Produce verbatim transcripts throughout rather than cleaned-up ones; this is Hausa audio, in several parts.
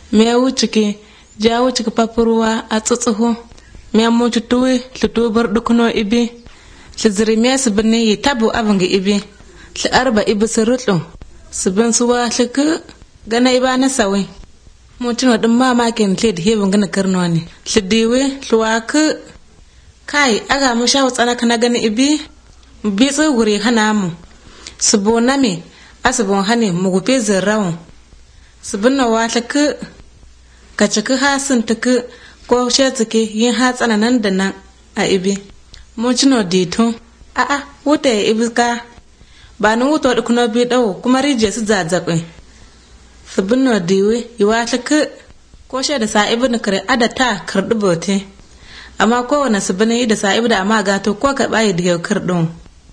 me wucike ja wucike papuruwa a tsutsuhu me mu tutuwe tutubar dukuno ibi lizri me sibni yitabu avangi ibi li arba ibi sirutlu sibin suwa lika gana ibana sawi mutum wadin mamakin lid hebin gana karno ne lidiwe luwaka kai aga mu shawo tsanaka na gani ibi bi tsuguri hana mu subona me asibon hane mu gufe zirrawun subinna wata ka ka cika hasin ta ka ko shetsuke yin hatsana nan da nan a ibi mucino dito a a wuta ya ibi ka ba ni wuta wadda kuna bi dawo kuma rijiya su zazzaɓe subinna diwe yi wata ka ko she da sa'ibi na kare adata karɗi bote amma kowane subinna yi da sa'ibi da amma gato ko ka bayi da yau karɗin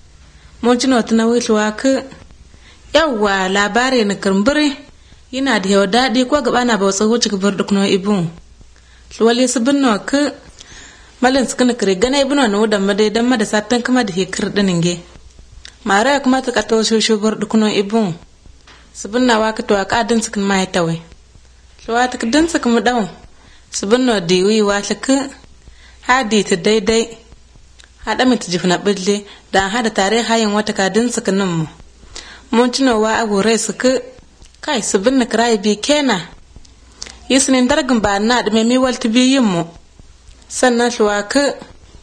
mucino ta na wucewa ka yawwa labari na kambiri yana da yau daɗi ko gaba na ba wasu wuce gabar da kuma ibun wali su binne ka malin su kana kare gana ibnu na wudan madai dan mada satan kuma da hekar dinin ge mara kuma ta kato shoshobar da kuma ibun su binne wa ka to ka din su kan mai tawai lawa ta din su kuma dawo su binne diwi wa ta ka hadi ta daidai hada mata jifna bille dan hada tare hayin wata ka din su kan mu mun tunowa a gore su ka kai su binne krai bi kena yisnin dargin ba na da mai walti bi yin mu sannan shuwa ka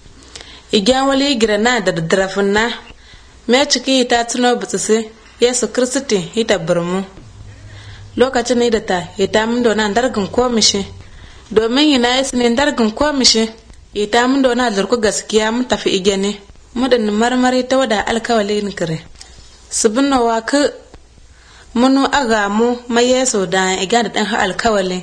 igyan wali girana da darafin na me ciki ta tuno butsisi yesu kristi ita burmu lokacin ne da ta ita mun dona dargin komishi domin yana yisnin dargin komishi ita mun dona zurku gaskiya mun tafi igene mudan marmari ta wada alkawalin kare subinna wa ka munu aga mu mai yeso da iga da dan ha alkawali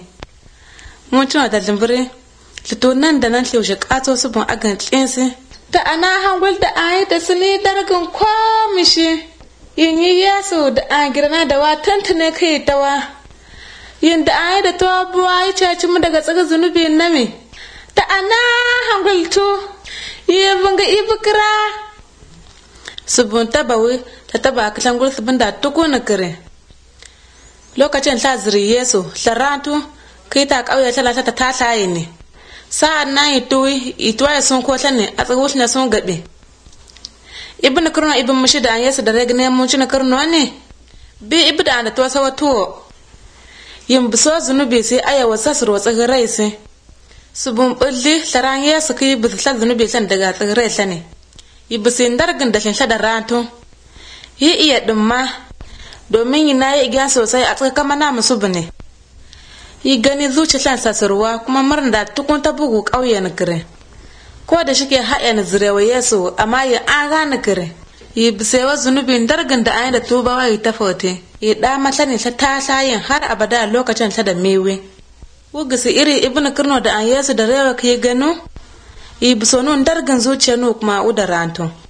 mun tuna da limbire lito nan da nan liushe kato subun agan tsinsi ta ana hangul da ayi da suni dargan kwamishi yin yi yeso da an girna da wa tantane kai tawa yin da ayi da to buwa yi caci mu daga tsaga zunubi nami ta ana hangul to yi bunga ibukra subun tabawi ta taba kasan gursu banda tukuna kare lokacin ta zuri yesu laratu kai ta kauye ta lata ta tasaye ne sa'an nan ito ito ya sun kota ne a tsawo ne sun gabe ibnu kurno ibn mushida yesu da regne mun cin kurno ne bi ibda da to sawato yin biso zunubi sai aya wasa suro tsagarai sai subun bulli laran yesu kai bi zunubi san daga tsagarai sane ibisin dargin da shin da ranto yi iya dumma domin yana yi igya sosai a tsakanin mana musu bane yi gani zuciyar sasarwa kuma murna da tukun ta bugu ƙauyen kire ko da shike haɗa na zirewa yesu amma yi an gane kire yi bisewa zunubin dargin da an yi da tubawa yi ta fote yi ɗa masani ta tasayin har abada lokacin ta da mewe wugisi iri ibn kirno da an yesu da rewa ka yi gano yi bisonun dargin zuciyar nu kuma uda ranto